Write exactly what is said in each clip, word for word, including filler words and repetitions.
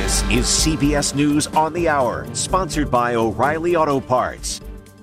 This is C B S News on the Hour, sponsored by O'Reilly Auto Parts.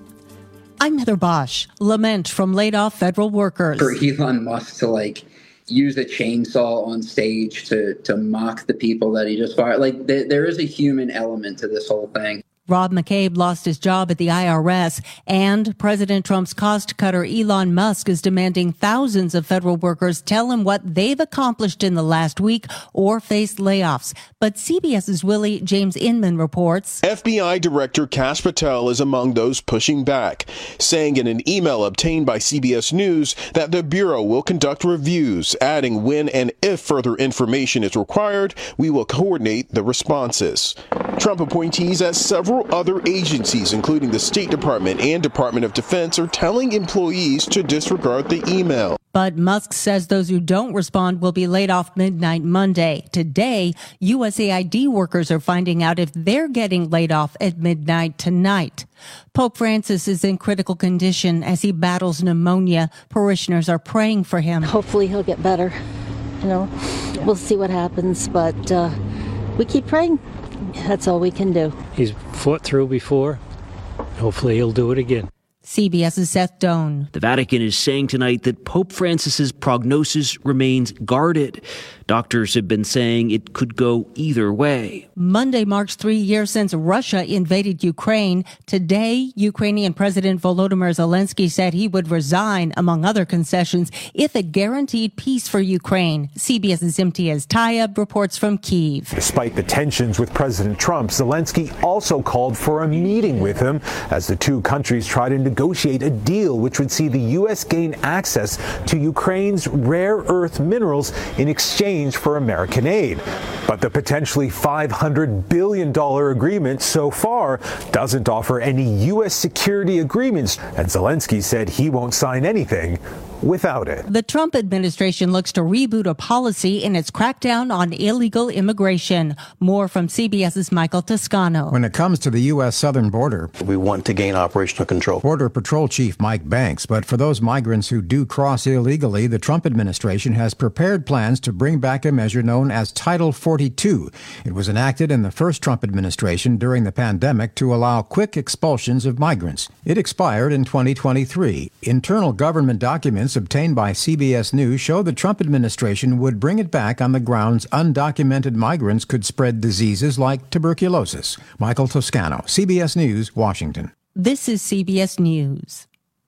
I'm Heather Bosch. Lament from laid-off federal workers. For Elon Musk to, like, use a chainsaw on stage to, to mock the people that he just fired. Like, th- there is a human element to this whole thing. Rob McCabe lost his job at the I R S, and President Trump's cost cutter Elon Musk is demanding thousands of federal workers tell him what they've accomplished in the last week or face layoffs. But CBS's Willie James Inman reports F B I Director Kash Patel is among those pushing back, saying in an email obtained by C B S News that the Bureau will conduct reviews, adding when and if further information is required, we will coordinate the responses. Trump appointees at several other agencies, including the State Department and Department of Defense, are telling employees to disregard the email. But Musk says those who don't respond will be laid off midnight Monday. Today, U S A I D workers are finding out if they're getting laid off at midnight tonight. Pope Francis is in critical condition as he battles pneumonia. Parishioners are praying for him. Hopefully he'll get better. You know, we'll see what happens, but uh, we keep praying. That's all we can do. He's fought through before. Hopefully he'll do it again. CBS's Seth Doan. The Vatican is saying tonight that Pope Francis's prognosis remains guarded. Doctors have been saying it could go either way. Monday marks three years since Russia invaded Ukraine. Today, Ukrainian President Volodymyr Zelensky said he would resign, among other concessions, if it guaranteed peace for Ukraine. CBS's Imtiaz Tayeb reports from Kyiv. Despite the tensions with President Trump, Zelensky also called for a meeting with him as the two countries try to negotiate a deal which would see the U S gain access to Ukraine's rare earth minerals in exchange for American aid. But the potentially five hundred billion dollars agreement so far doesn't offer any U S security agreements, and Zelensky said he won't sign anything without it. The Trump administration looks to reboot a policy in its crackdown on illegal immigration. More from CBS's Michael Toscano. When it comes to the U S southern border, we want to gain operational control. Border Patrol Chief Mike Banks. But for those migrants who do cross illegally, the Trump administration has prepared plans to bring back a measure known as Title forty-two. It was enacted in the first Trump administration during the pandemic to allow quick expulsions of migrants. It expired in twenty twenty-three. Internal government documents obtained by C B S News show the Trump administration would bring it back on the grounds undocumented migrants could spread diseases like tuberculosis. Michael Toscano, C B S News, Washington. This is C B S News.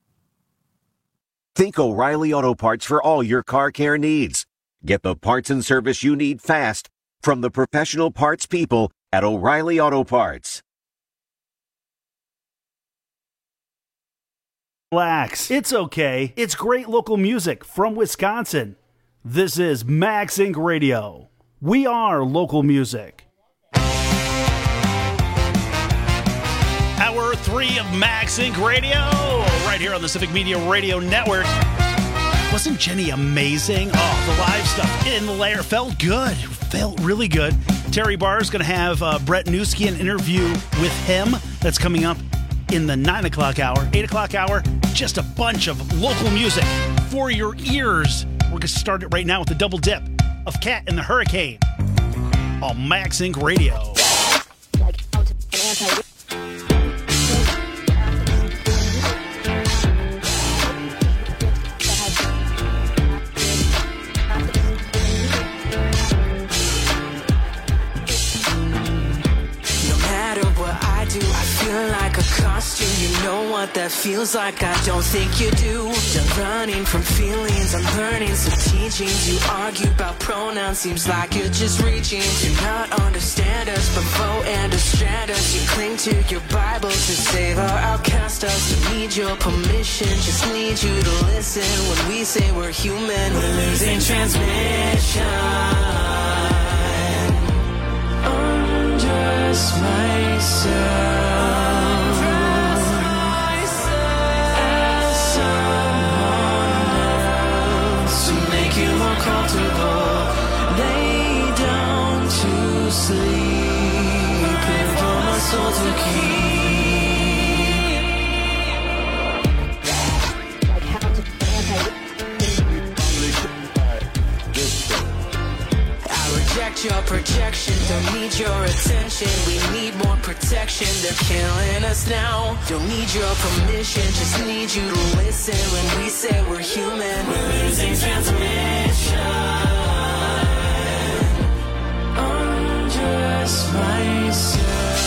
Think O'Reilly Auto Parts for all your car care needs. Get the parts and service you need fast from the professional parts people at O'Reilly Auto Parts. Relax. It's okay. It's great local music from Wisconsin. This is Max Inc Radio. We are local music. Hour three of Max Inc Radio, right here on the Civic Media Radio Network. Wasn't Jenny amazing? Oh, the live stuff in the layer felt good. Felt really good. Terry Barr is going to have uh, Brett Newski, an interview with him that's coming up in the nine o'clock hour. eight o'clock hour, just a bunch of local music for your ears. We're going to start it right now with the double dip of Cat and the Hurricane on Max Inc Radio. Like a costume, you know what that feels like. I don't think you do. Done running from feelings, I'm learning some teachings. You argue about pronouns, seems like you're just reaching to not understand us, but vote and distract us. You cling to your Bible to save our outcast us. Don't need your permission, just need you to listen when we say we're human. We're losing transmission. Undress myself. Lay down to sleep and for my soul to keep. I reject reject your projection. Don't need your attention, we need more protection. They're killing us now. Don't need your permission, just need you to listen when we say we're human. We're losing transmission. Undress myself.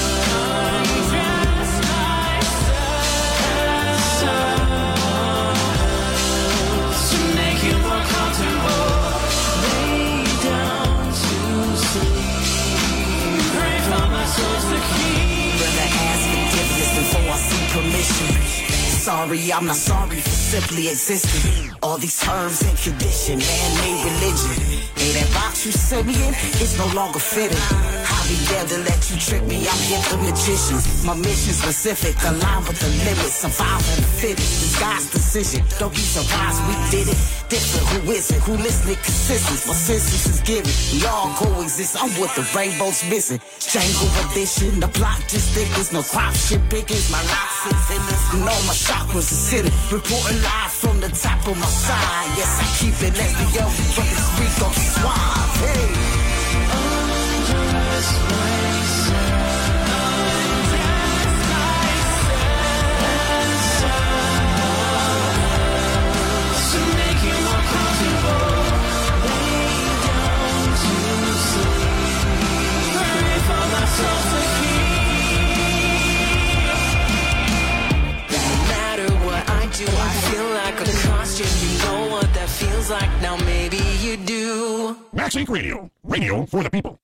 Sorry, I'm not sorry for simply existing. All these terms and condition, man-made religion. Hey, that box you sent me in, it's no longer fitting. I'll be there to let you trick me, I'm here for magicians. My mission specific, aligned with the limits. Survival the fittest, this God's decision. Don't be surprised, we did it. Different, who is it? Who listening consistent? My senses is given. We all coexist, I'm what the rainbow's missing. Jangle edition, the block just thickens. No crop shit pickings, my life sits in this. You know my chakras is hidden. Reporting live from the top of my side. Yes, I keep it as the young from this week on suave. Hey. Undress myself. Do I feel like a costume? You know what that feels like. Now maybe you do. Max Inc Radio. Radio for the people.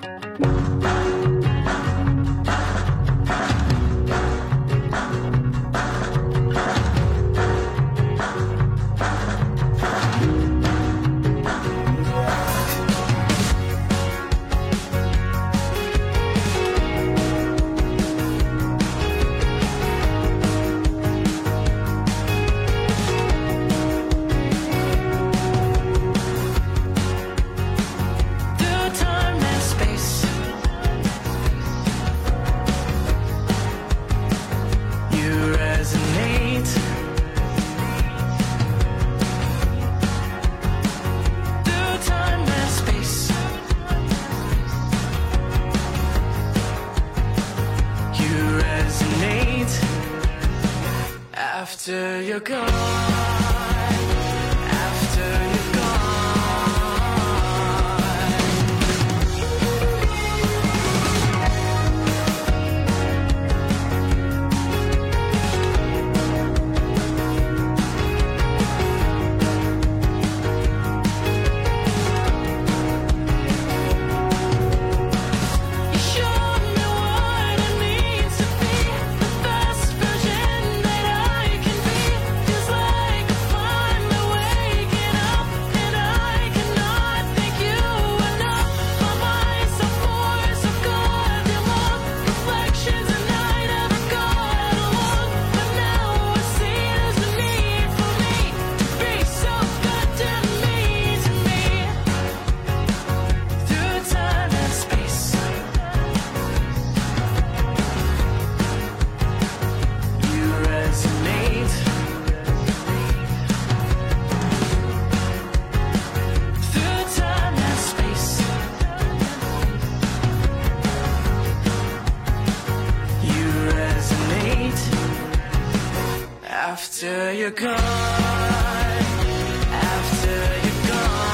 After you're gone, after you're gone. You showed me what it means to be the best version that I can be. Feels like I finally waking up, and I cannot thank you enough. My mind's so poor, so goddamn long. Reflections and I never got along, but now I see there's a need for me to be so goddamn mean to me. Through time and space, you resonate. Through time and space, you resonate. After you're gone, after you're gone.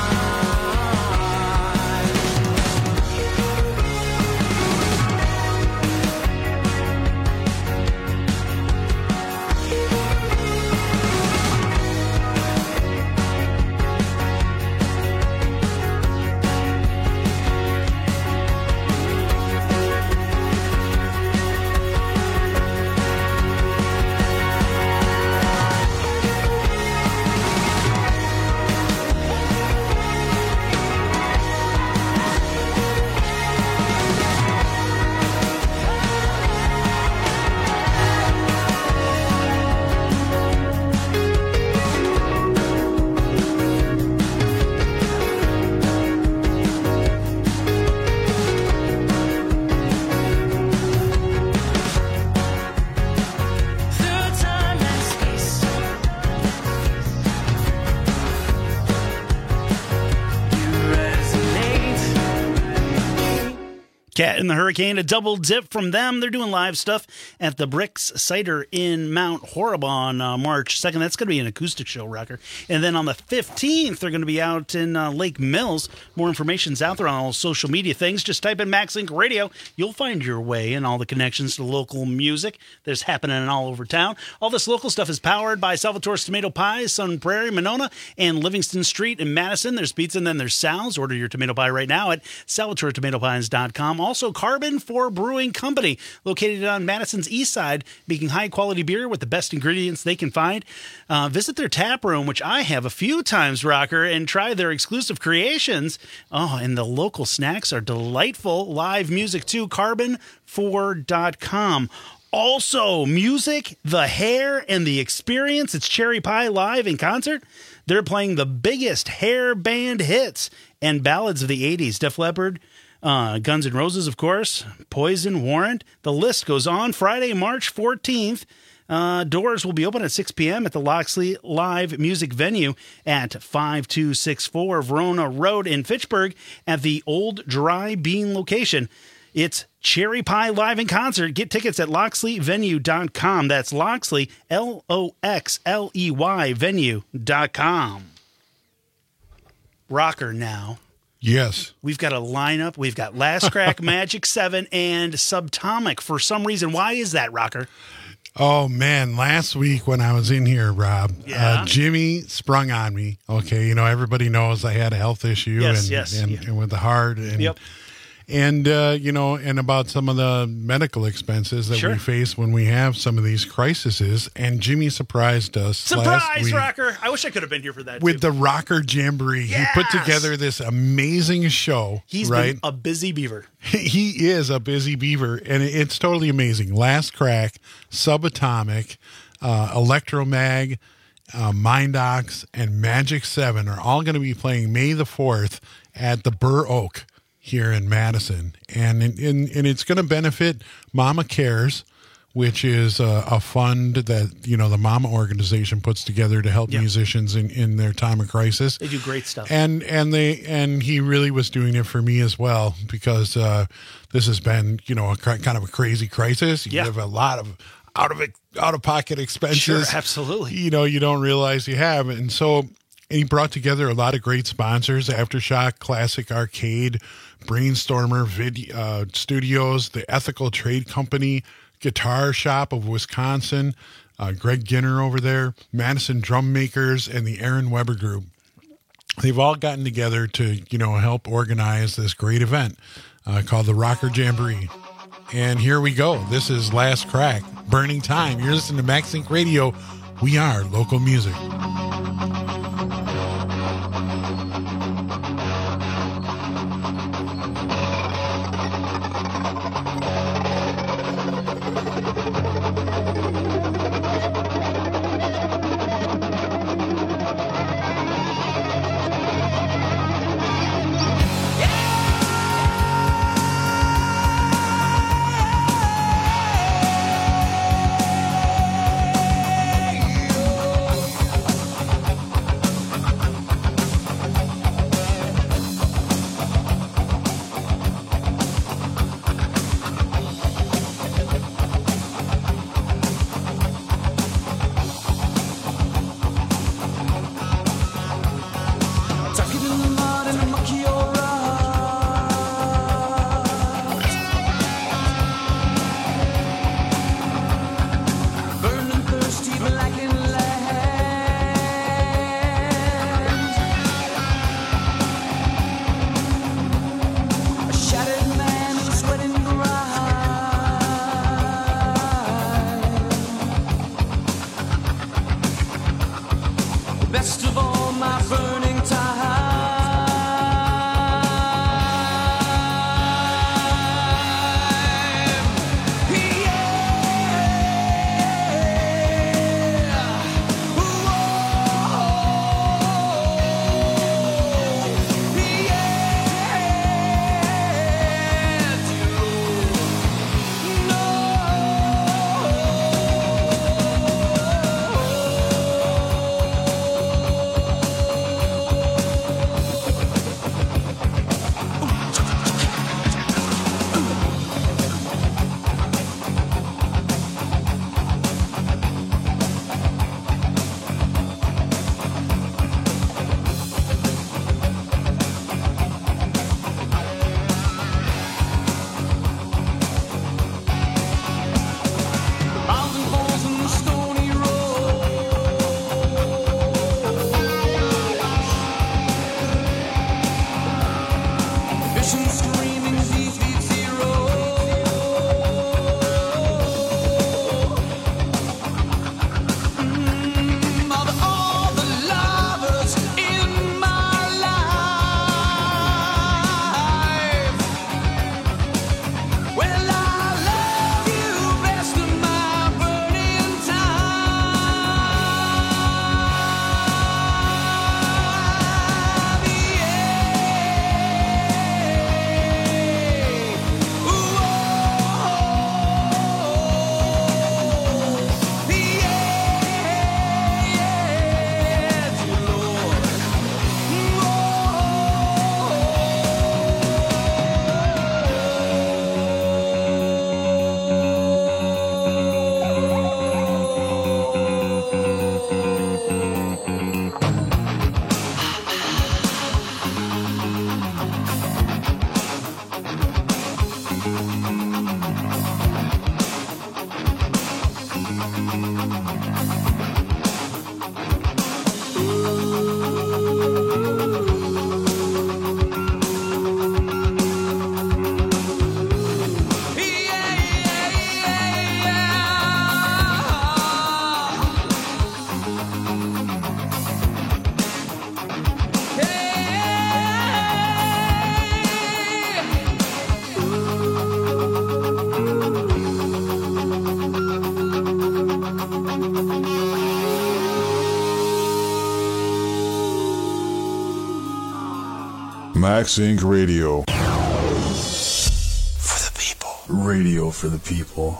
Cat and the Hurricane, a double dip from them. They're doing live stuff at the Bricks Cider in Mount Horeb on uh, March second. That's going to be an acoustic show, Rocker. And then on the fifteenth, they're going to be out in uh, Lake Mills. More information's out there on all social media things. Just type in MaxLink Radio. You'll find your way and all the connections to local music that's happening all over town. All this local stuff is powered by Salvatore's Tomato Pies, Sun Prairie, Monona, and Livingston Street in Madison. There's pizza and then there's Sal's. Order your tomato pie right now at salvatore tomato pies dot com. Also, Carbon four Brewing Company, located on Madison's east side, making high-quality beer with the best ingredients they can find. Uh, visit their tap room, which I have a few times, Rocker, and try their exclusive creations. Oh, and the local snacks are delightful. Live music, too. carbon four dot com. Also, music, the hair, and the experience. It's Cherry Pie Live in concert. They're playing the biggest hair band hits and ballads of the eighties. Def Leppard, uh, Guns N' Roses, of course, Poison, Warrant. The list goes on. Friday, March fourteenth. Uh, doors will be open at six p.m. at the Loxley Live Music Venue at five two six four Verona Road in Fitchburg at the Old Dry Bean location. It's Cherry Pie Live in concert. Get tickets at loxley venue dot com. That's Loxley, L O X L E Y, venue dot com. Rocker now. Yes. We've got a lineup. We've got Last Crack, Magic seven, and Subatomic for some reason. Why is that, Rocker? Oh, man. Last week when I was in here, Rob, yeah. uh, Jimmy sprung on me. Okay. You know, everybody knows I had a health issue yes, and, yes, and, yeah. and with the heart. And, yep. And, uh, you know, and about some of the medical expenses that sure. we face when we have some of these crises. And Jimmy surprised us. Surprise, Rocker. I wish I could have been here for that, with too. the Rocker Jamboree. Yes! He put together this amazing show. He's right? been a busy beaver. He is a busy beaver, and it's totally amazing. Last Crack, Subatomic, uh, Electromag, uh, Mindox, and Magic seven are all going to be playing May the fourth at the Burr Oak here in Madison. And, and, and it's going to benefit Mama Cares, which is a, a fund that, you know, the Mama organization puts together to help yeah. musicians in, in their time of crisis. They do great stuff. And and they and he really was doing it for me as well, because uh, this has been, you know, a kind of a crazy crisis. You yeah. have a lot of out of it, out of pocket expenses. Sure, absolutely. You know, you don't realize you have. And so he brought together a lot of great sponsors: Aftershock, Classic Arcade, Brainstormer Vid, uh, Studios, the Ethical Trade Company, Guitar Shop of Wisconsin, uh, Greg Ginner over there, Madison Drum Makers, and the Aaron Weber Group. They've all gotten together to, you know, help organize this great event uh, called the Rocker Jamboree. And here we go. This is Last Crack, Burning Time. You're listening to MaxLink Radio. We are local music. Max Incorporated. Radio. For the people. Radio for the people.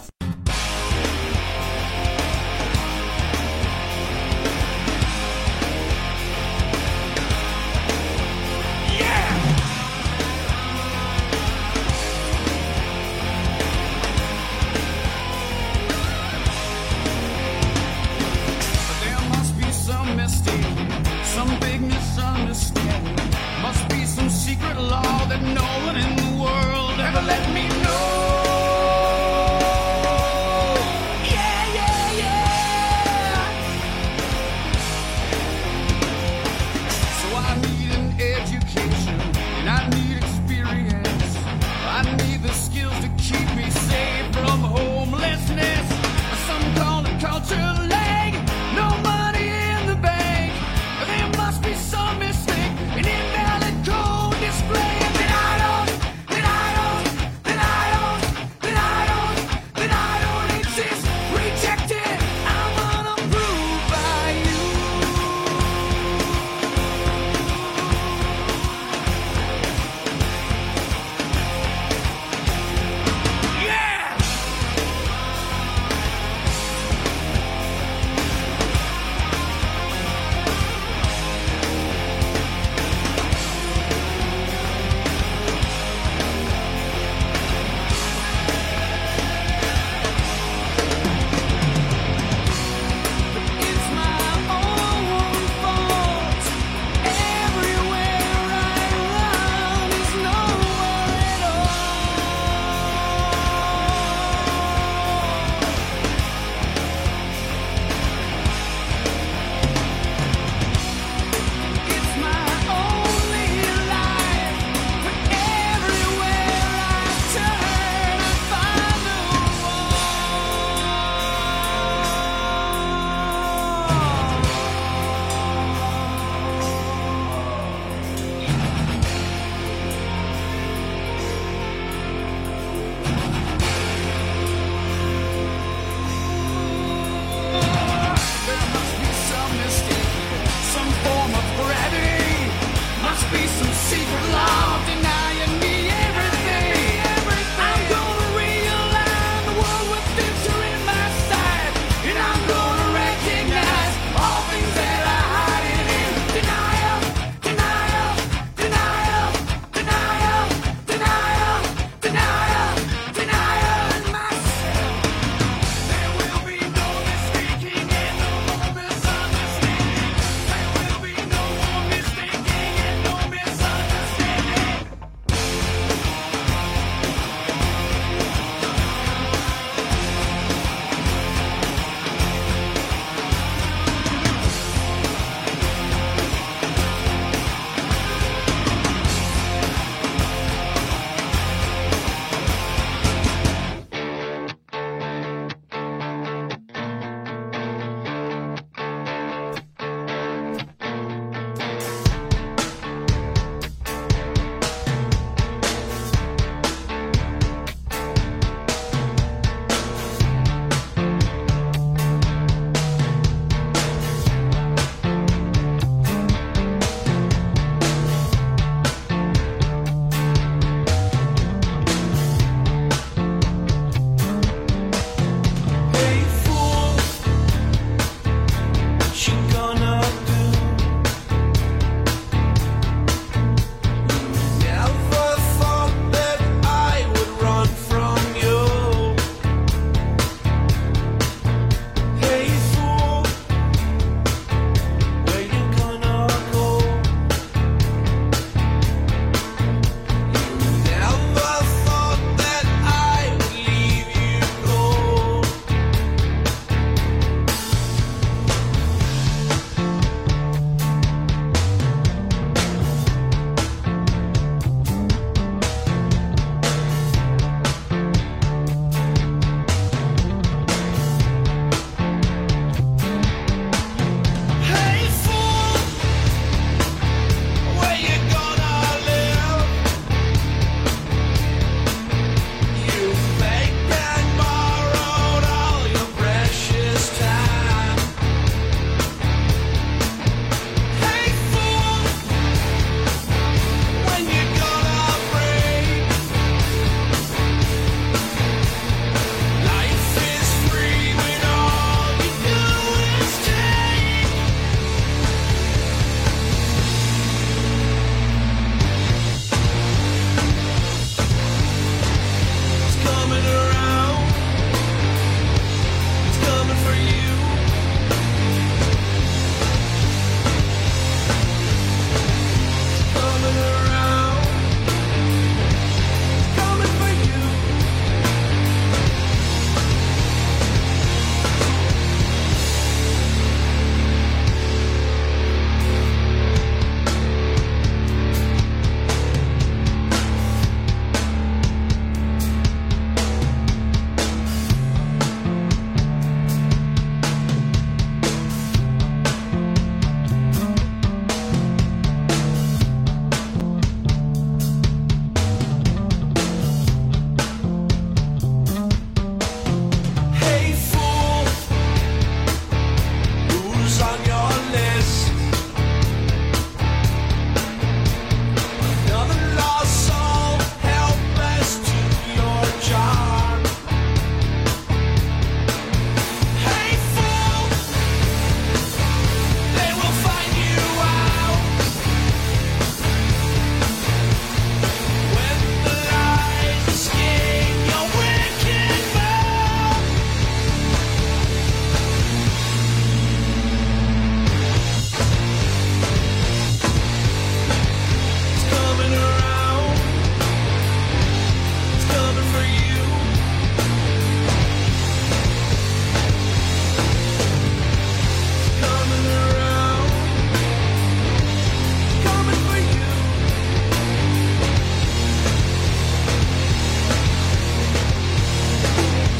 That I don't, that I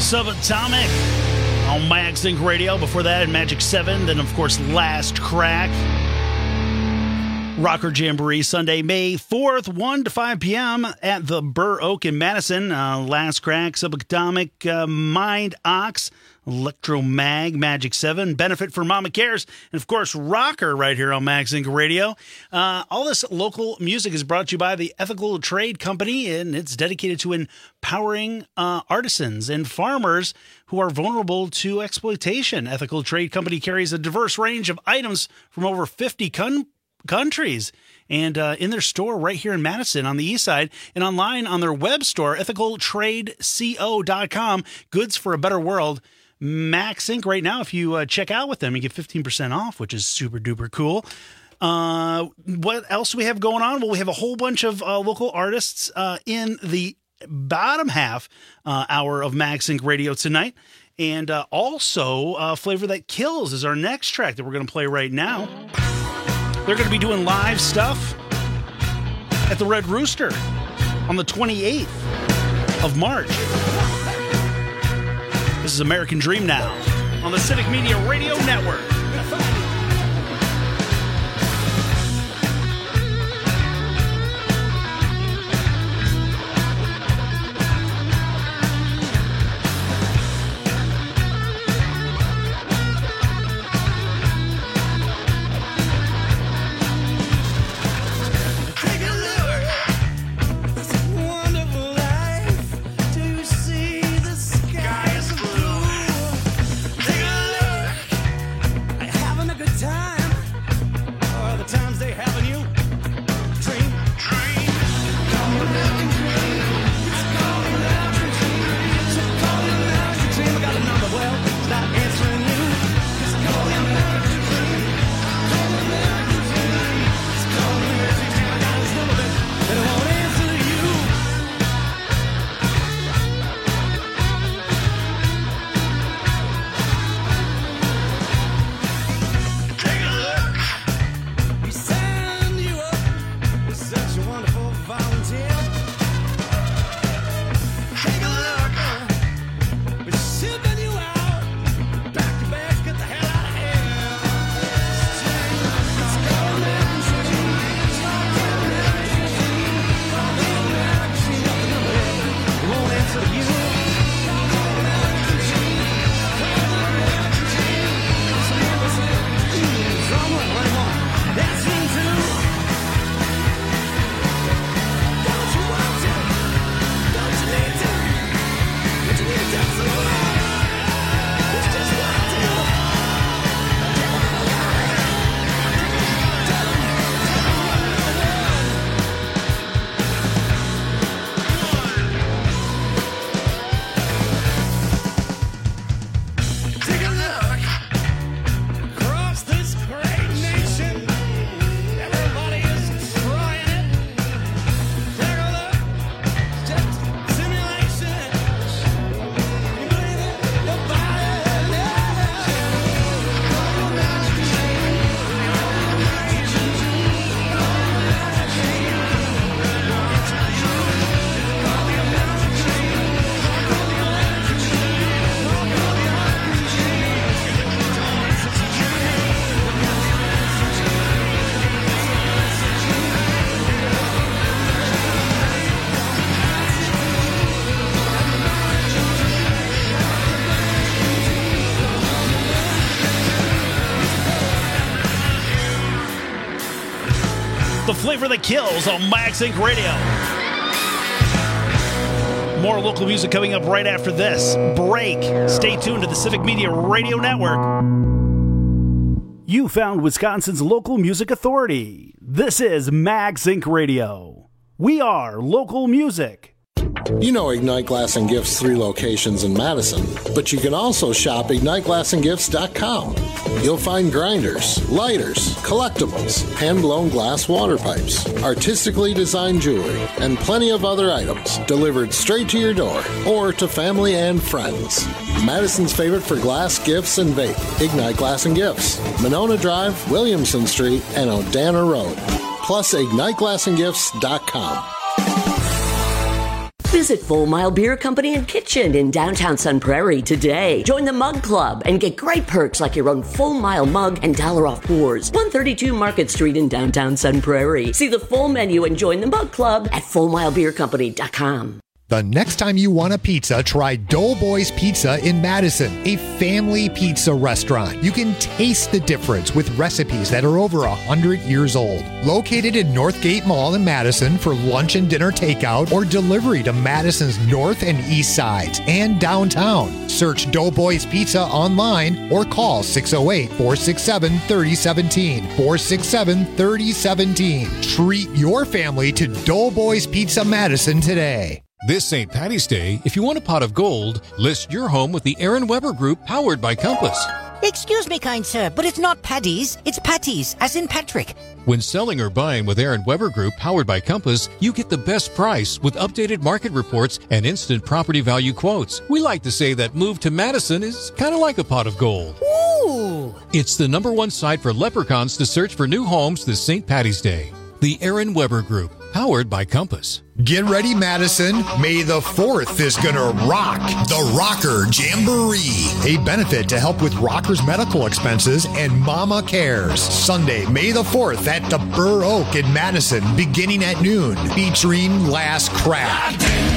Subatomic on Max Inc Radio. Before that, in Magic seven. Then, of course, Last Crack. Rocker Jamboree, Sunday, May fourth, one to five p.m. at the Burr Oak in Madison. Uh, Last Crack, Subatomic, uh, Mind Ox, Electromag, Magic seven, Benefit for Mama Cares, and, of course, Rocker right here on Max Inc Radio. Uh, all this local music is brought to you by the Ethical Trade Company, and it's dedicated to empowering uh, artisans and farmers who are vulnerable to exploitation. Ethical Trade Company carries a diverse range of items from over fifty countries. countries and uh, in their store right here in Madison on the east side, and online on their web store, ethical trade co dot com. Goods for a better world. Max Inc right now, if you uh, check out with them, you get fifteen percent off, which is super duper cool. Uh, what else do we have going on? Well, we have a whole bunch of uh, local artists uh, in the bottom half uh, hour of Max Inc Radio tonight. And uh, also, uh, Flavor That Kills is our next track that we're going to play right now. They're going to be doing live stuff at the Red Rooster on the twenty-eighth of March. This is American Dream now on the Civic Media Radio Network. The Flavor That Kills on Max Inc Radio. More local music coming up right after this break. Stay tuned to the Civic Media Radio Network. You found Wisconsin's local music authority. This is Max Inc Radio. We are local music. You know Ignite Glass and Gifts' three locations in Madison, but you can also shop ignite glass and gifts dot com. You'll find grinders, lighters, collectibles, hand-blown glass water pipes, artistically designed jewelry, and plenty of other items delivered straight to your door or to family and friends. Madison's favorite for glass, gifts, and vape, Ignite Glass and Gifts, Monona Drive, Williamson Street, and Odana Road. Plus ignite glass and gifts dot com. Visit Full Mile Beer Company and Kitchen in downtown Sun Prairie today. Join the Mug Club and get great perks like your own Full Mile mug and dollar off pours. one thirty-two Market Street in downtown Sun Prairie. See the full menu and join the Mug Club at full mile beer company dot com. The next time you want a pizza, try Doughboys Pizza in Madison, a family pizza restaurant. You can taste the difference with recipes that are over one hundred years old. Located in Northgate Mall in Madison for lunch and dinner takeout or delivery to Madison's north and east sides and downtown. Search Doughboys Pizza online or call six oh eight, four six seven, three oh one seven, four six seven, three oh one seven. Treat your family to Doughboys Pizza Madison today. This Saint Patty's Day, if you want a pot of gold, list your home with the Aaron Weber Group, powered by Compass. Excuse me, kind sir, but it's not Paddy's, it's Patty's, as in Patrick. When selling or buying with Aaron Weber Group, powered by Compass, you get the best price with updated market reports and instant property value quotes. We like to say that move to Madison is kind of like a pot of gold. Ooh! It's the number one site for leprechauns to search for new homes this Saint Patty's Day. The Aaron Weber Group, powered by Compass. Get ready, Madison. May the fourth is gonna rock. The Rocker Jamboree, a benefit to help with rockers' medical expenses and Mama Cares. Sunday, May the fourth at the Burr Oak in Madison, beginning at noon, featuring Last Crack,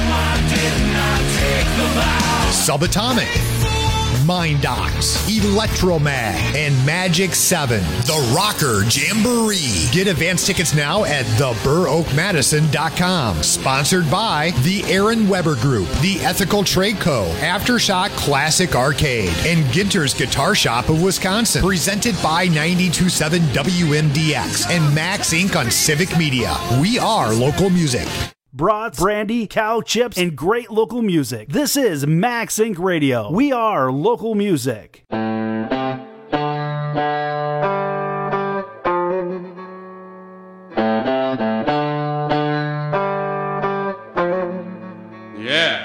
Subatomic, Mind Docs, Electromag, and Magic seven. The Rocker Jamboree. Get advance tickets now at the burr oak madison dot com. Sponsored by the Aaron Weber Group, the Ethical Trade Co., Aftershock Classic Arcade, and Ginter's Guitar Shop of Wisconsin. Presented by ninety-two point seven W M D X and Max Incorporated on Civic Media. We are local music. Brats, brandy, cow chips, and great local music. This is Max Incorporated. Radio. We are local music. Yeah.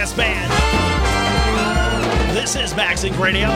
Brass Band. This is Max Inc Radio.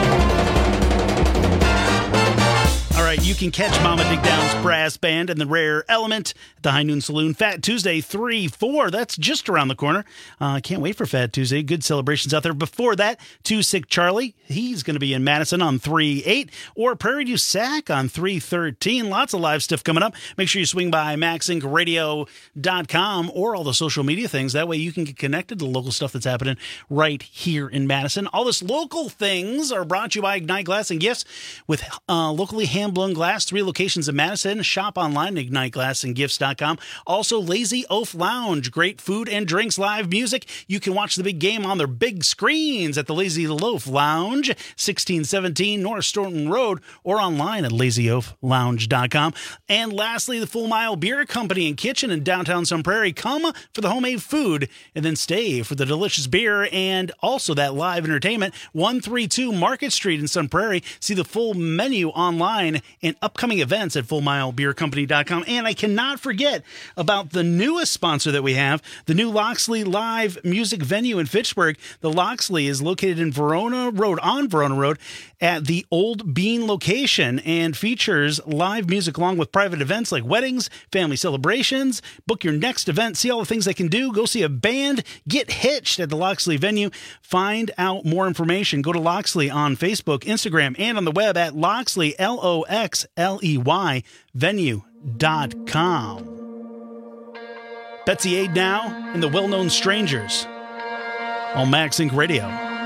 All right, you can catch Mama Dig Down's Brass Band and the Rare Element at the High Noon Saloon. Fat Tuesday, three four. That's just around the corner. I uh, can't wait for Fat Tuesday. Good celebrations out there. Before that, Too Sick Charlie. He's going to be in Madison on three eight. Or Prairie Du Sac on three thirteen. Lots of live stuff coming up. Make sure you swing by max inc radio dot com or all the social media things. That way you can get connected to the local stuff that's happening right here in Madison. All this local things are brought to you by Ignite Glass and Gifts with uh, locally hand blown glass, three locations in Madison. Shop online at ignite glass and gifts dot com. Also, Lazy Oaf Lounge, great food and drinks, live music. You can watch the big game on their big screens at the Lazy Loaf Lounge, sixteen seventeen North Staunton Road, or online at lazy oaf lounge dot com. And lastly, the Full Mile Beer Company and Kitchen in downtown Sun Prairie. Come for the homemade food and then stay for the delicious beer and also that live entertainment. one thirty-two Market Street in Sun Prairie. See the full menu online and upcoming events at full mile beer company dot com. And I cannot forget about the newest sponsor that we have, the new Loxley Live Music Venue in Fitchburg. The Loxley is located in Verona Road, on Verona Road, at the Old Bean location, and features live music along with private events like weddings, family celebrations. Book your next event, see all the things they can do, go see a band, get hitched at the Loxley venue. Find out more information. Go to Loxley on Facebook, Instagram, and on the web at Loxley, L O X L E Y, venue dot com. Betsy Aid now and the Well-Known Strangers on Max Inc Radio.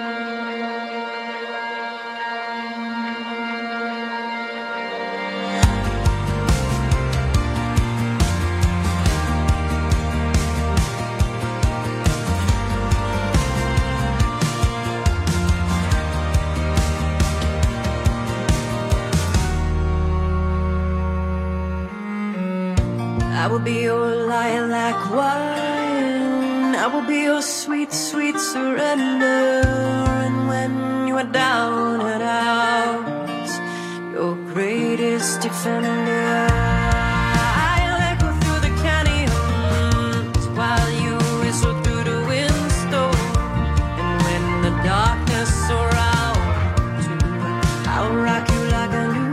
I will be your lilac wine. I will be your sweet, sweet surrender. And when you are down and out, your greatest defender. I'll echo through the canyons while you whistle through the windstorm. And when the darkness surrounds you, I'll rock you like a new.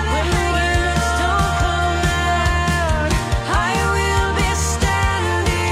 Standing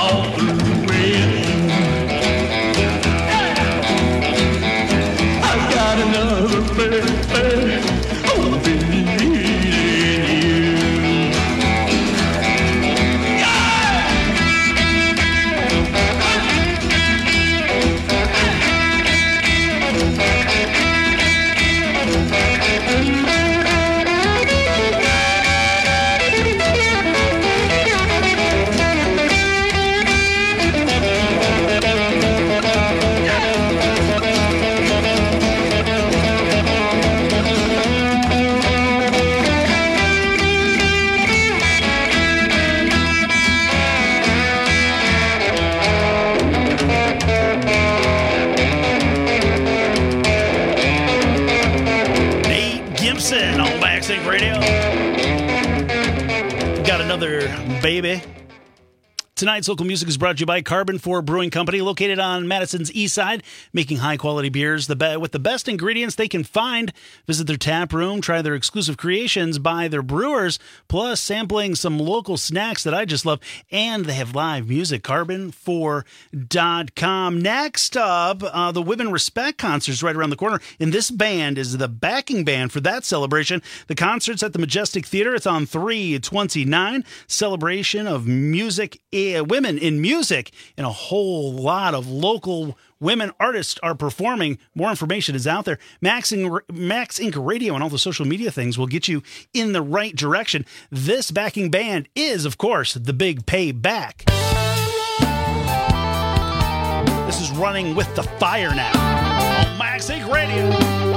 all through it. I've got another baby, oh, believing you. On Backsync Radio. Got another baby. Tonight's local music is brought to you by Carbon four Brewing Company, located on Madison's east side, making high-quality beers the be- with the best ingredients they can find. Visit their tap room, try their exclusive creations by their brewers, plus sampling some local snacks that I just love, and they have live music, carbon four dot com. Next up, uh, the Women Respect concert's right around the corner, and this band is the backing band for that celebration. The concert's at the Majestic Theater. It's on three twenty-nine, celebration of music women in music, and a whole lot of local women artists are performing. More information is out there. Max Inc. Max Inc. Radio and all the social media things will get you in the right direction. This backing band is, of course, the Big Payback. This is Running with the Fire now on Max Inc. Radio.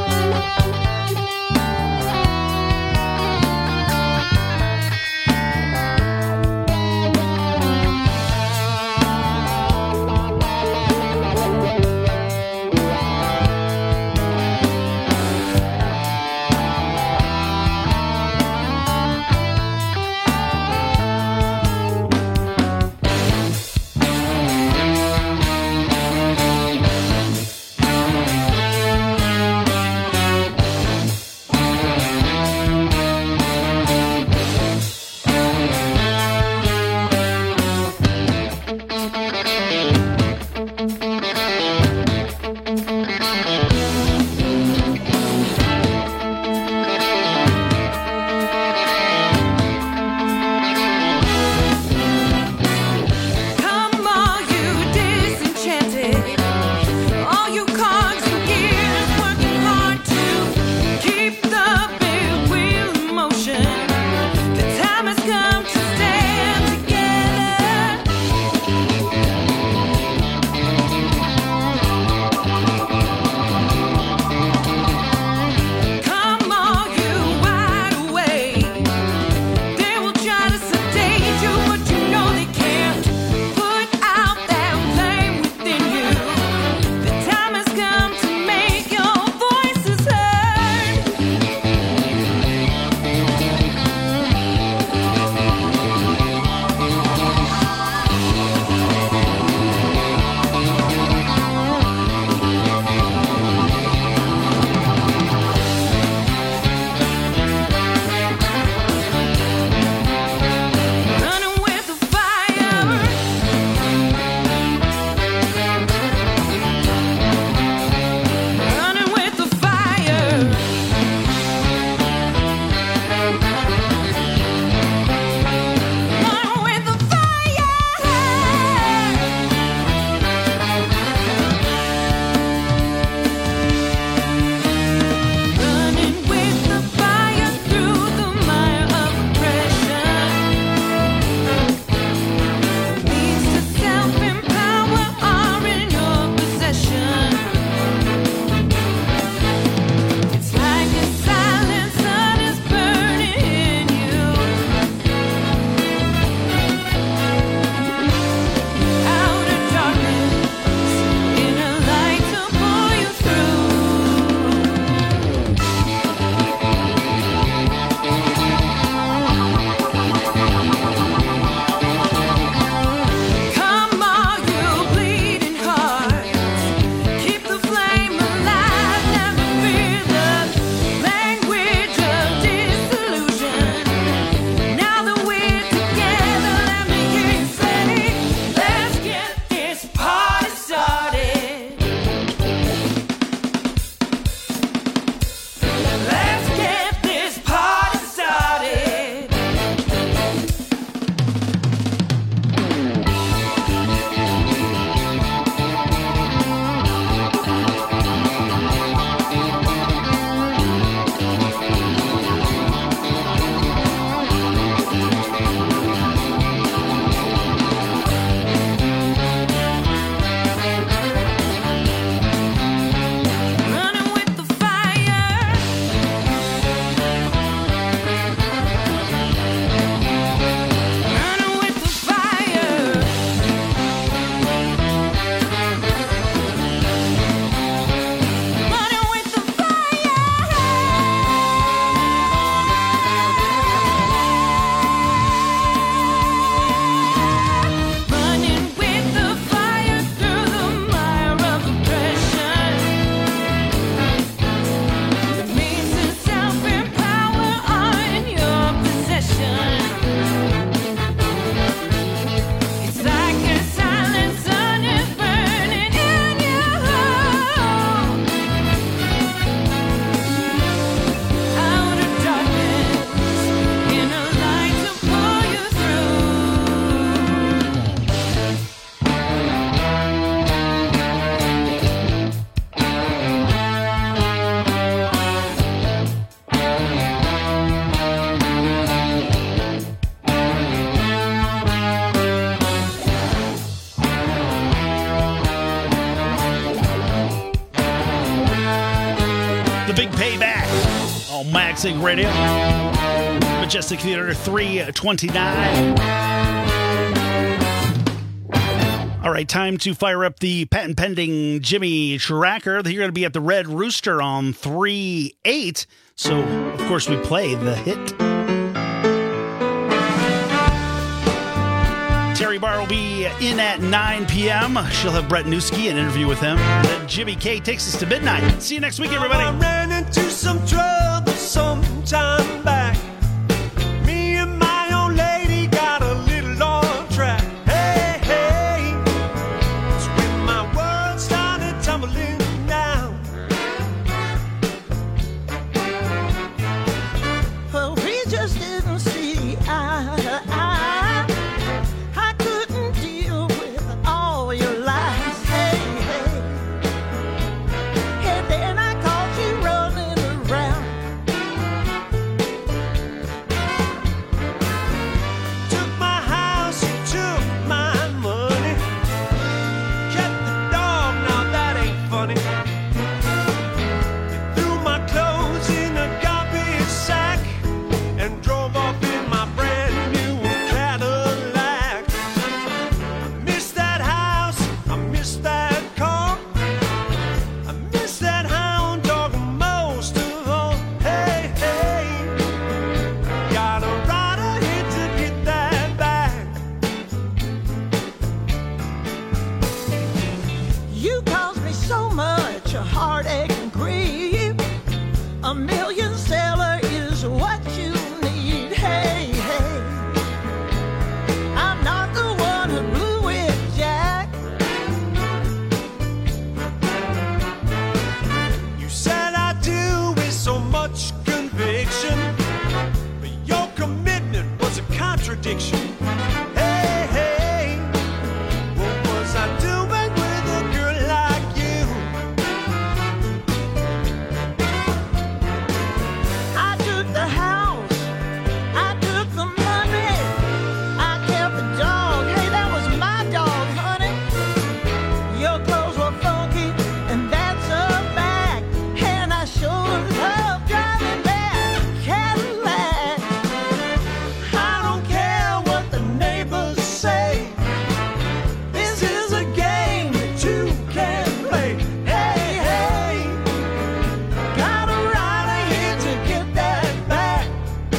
Maxing Radio. Majestic Theater three twenty-nine. All right, time to fire up the patent pending Jimmy Tracker. You're going to be at the Red Rooster on three eight. So, of course, we play the hit. Terry Barr will be in at nine p.m. She'll have Brett Newski, an interview with him. Then Jimmy K takes us to midnight. See you next week, everybody. I ran into some trouble some time back. Me and my old lady got a little on track. Hey, hey, it's when my world started tumbling down. Well, we just didn't see eye to eye. I couldn't deal with all your lies. Hey, hey. And then I caught you running around. Took my house, you took my money. Kept the dog, now that ain't funny. You threw my clothes in a garbage sack and drove off in my brand new Cadillac. I miss that house, I miss that car. I miss that hound dog most of all. Hey, hey, gotta ride ahead to get that back. You caused me so much heartache and grief. A million sailor is what you need. Hey, hey. I'm not the one who blew it, Jack. You said I do with so much conviction, but your commitment was a contradiction. Hey, hey, what was I doing with a girl like you? I took the house, I took the money, I kept the dog. Hey, that was my dog, honey. Your clothes were funky, and that's a fact. And I sure love driving that Cadillac. I don't care what the neighbors say. This is a game that you can play. Hey, hey, gotta ride ahead to get that back.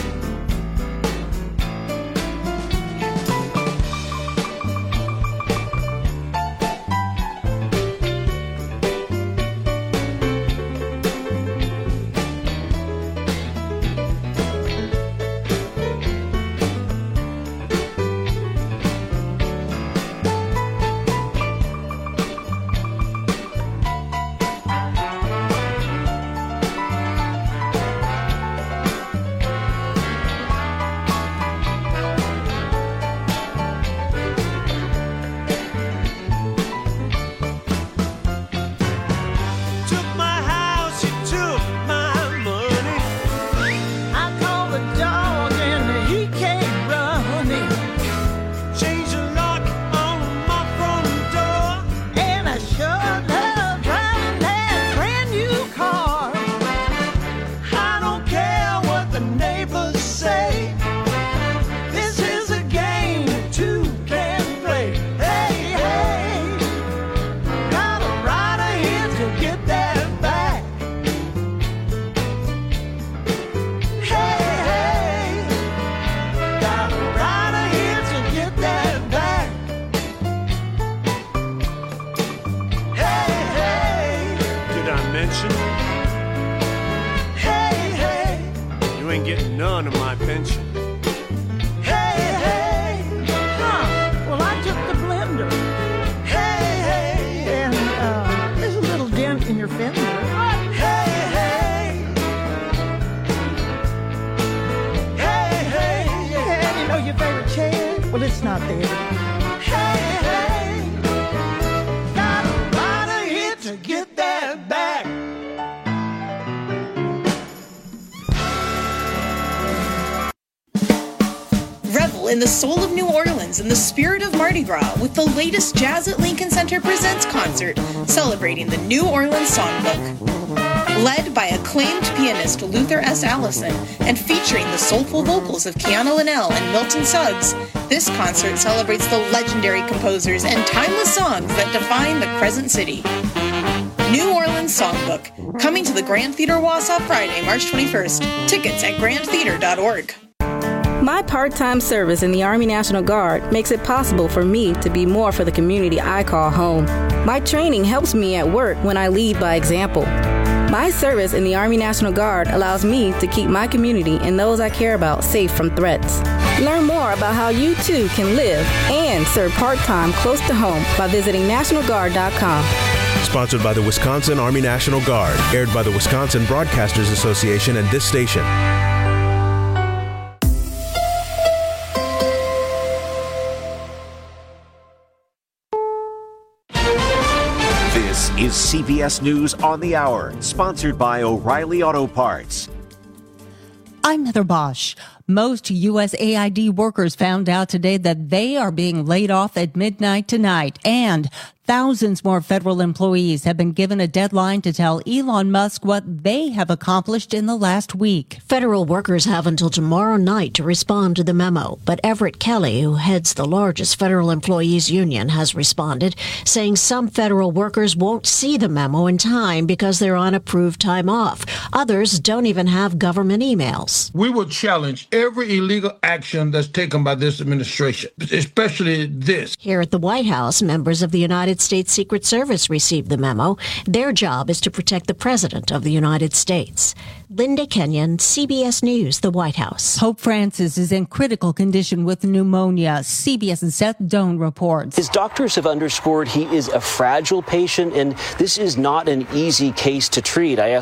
Took my house, you took my money. I called the dog and he came running. Changed the lock on my front door, and I sure love driving that brand new car. I don't care what the neighbors say. This is a game that two can play. Hey, hey, gotta ride ahead to get that back. Hey, hey, gotta ride ahead to get that back. Hey, hey, Did I mention? hey, hey, You ain't getting none of my pension. hey, hey. Huh, well, I took the blender. Hey, hey, and uh, there's a little dent in your fender. Hey, hey, hey, hey, and you know your favorite chair? Well, it's not there. Hey, hey, gotta ride ahead to get that back. Revel in the soul of New Orleans and the spirit of Mardi Gras with the latest Jazz at Lincoln Center Presents concert, celebrating the New Orleans Songbook. Led by acclaimed pianist Luther S. Allison and featuring the soulful vocals of Kiana Linnell and Milton Suggs, this concert celebrates the legendary composers and timeless songs that define the Crescent City. New Orleans Songbook, coming to the Grand Theater Wausau Friday, March twenty-first. Tickets at grand theater dot org. My part-time service in the Army National Guard makes it possible for me to be more for the community I call home. My training helps me at work when I lead by example. My service in the Army National Guard allows me to keep my community and those I care about safe from threats. Learn more about how you too can live and serve part-time close to home by visiting national guard dot com. Sponsored by the Wisconsin Army National Guard. Aired by the Wisconsin Broadcasters Association and this station. This is C B S News on the Hour, sponsored by O'Reilly Auto Parts. I'm Heather Bosch. Most U S A I D workers found out today that they are being laid off at midnight tonight, and thousands more federal employees have been given a deadline to tell Elon Musk what they have accomplished in the last week. Federal workers have until tomorrow night to respond to the memo, but Everett Kelly, who heads the largest federal employees union, has responded, saying some federal workers won't see the memo in time because they're on approved time off. Others don't even have government emails. We will challenge every illegal action that's taken by this administration, especially this. Here at the White House, members of the United States Secret Service received the memo. Their job is to protect the President of the United States. Linda Kenyon, C B S News, the White House. Pope Francis is in critical condition with pneumonia. C B S's Seth Doan reports. His doctors have underscored he is a fragile patient, and this is not an easy case to treat. I asked